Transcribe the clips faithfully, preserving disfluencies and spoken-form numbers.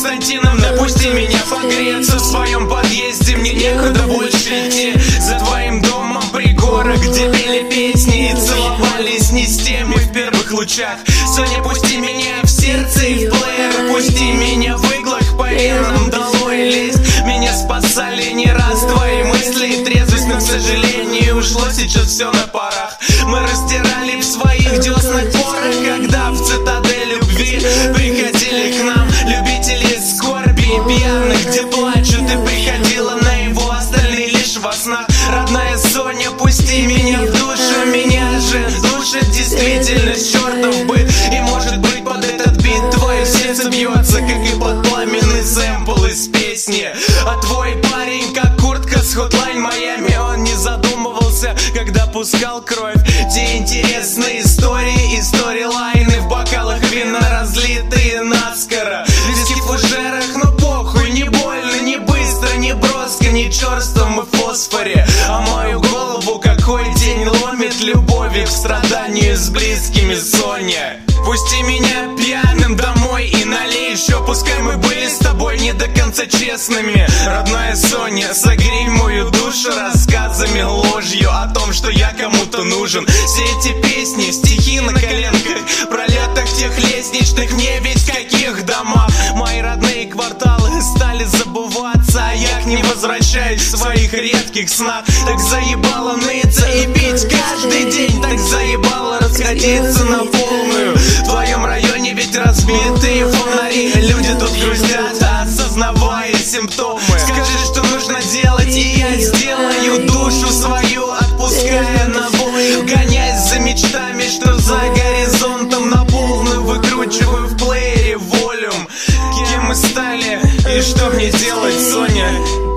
Константиновна, пусти меня погреться в своем подъезде, мне некуда больше идти. За твоим домом пригорок, где пели песни и целовались не с теми в первых лучах. Соня, пусти меня в сердце и в плеер, пусти меня в иглах по венам, долой лезть. Меня спасали не раз твои мысли и трезвость, но, к сожалению, ушло сейчас все на парах. Мы растирали в своих деснах порох, когда в цитадель любви приходили к нам любители скорби и пьяных, где плачут, и приходила на его, остальные лишь во снах. Родная Соня, пусти меня в душу, меня же душит действительность, чертов быт. И может быть под этот бит твое сердце бьется, как и под пламенный сэмпл из песни. А твой парень, как куртка с Hotline Miami, он не задумывался, когда пускал кровь. Те интересные истории и сторилайны в бокалах вина, разлитые наскоро. Виски в фужерах, но похуй, не больно, не быстро, не броско, не черством и фосфоре. А мою голову какой день ломит любовью к страданию с близкими, Соня. Пусти меня пьяным домой и налей еще, пускай мы были с тобой не до конца честными. Родная Соня, согрей мою душу рассказами, ложью о том, что я кому-то нужен. Все эти песни, стихи на коленках, пролетах тех лестничных, не ведь в каких домах. Мои родные кварталы стали забываться, а я к ним возвращаюсь в своих редких снах. Так заебало ныться и пить каждый день, так заебало расходиться на полную. В твоем районе ведь разбитые фонари, люди тут грустят, осознавая симптомы. Скажи, что нужно делать, и я сделаю, душу свою отпуская на волю, гоняясь за мечтами, что за горизонтом, на полную выкручиваю в плеере волюм. Кем мы стали, и что мне делать, Соня?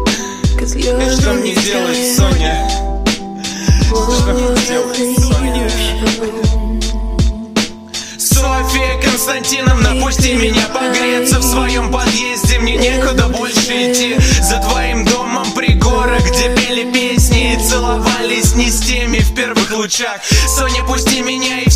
И что мне делать, Соня? Что мне делать, Соня? Софья Константиновна, пусти меня погреться в своем подъезде, мне некуда больше идти. За твоим домом пригорок, где пели песни и целовались не с теми в первых лучах. Соня, пусти меня